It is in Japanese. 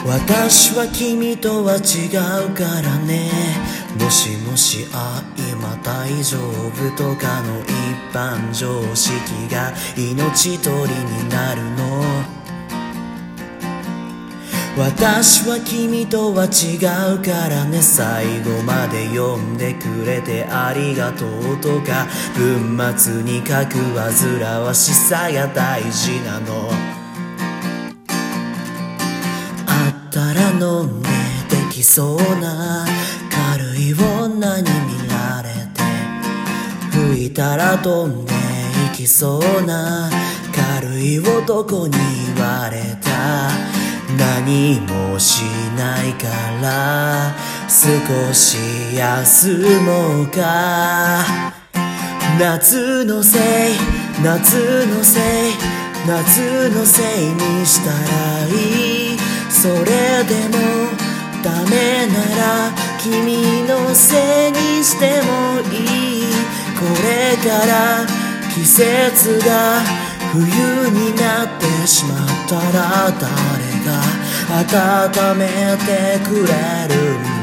私は君とは違うからね。もしもし今大丈夫とかの一般常識が命取りになるの。私は君とは違うからね。最後まで読んでくれてありがとうとか、文末に書く煩わしさが大事なの。あったら飲んでできそうな軽い女に見られて、吹いたら飛んでいきそうな軽い男に言われた。何もしないから少し休もうか。夏のせい夏のせい夏のせいにしたらいい。それでもダメなら君のせいにしてもいい。これから季節が冬になってしまったら誰が温めてくれるんだ。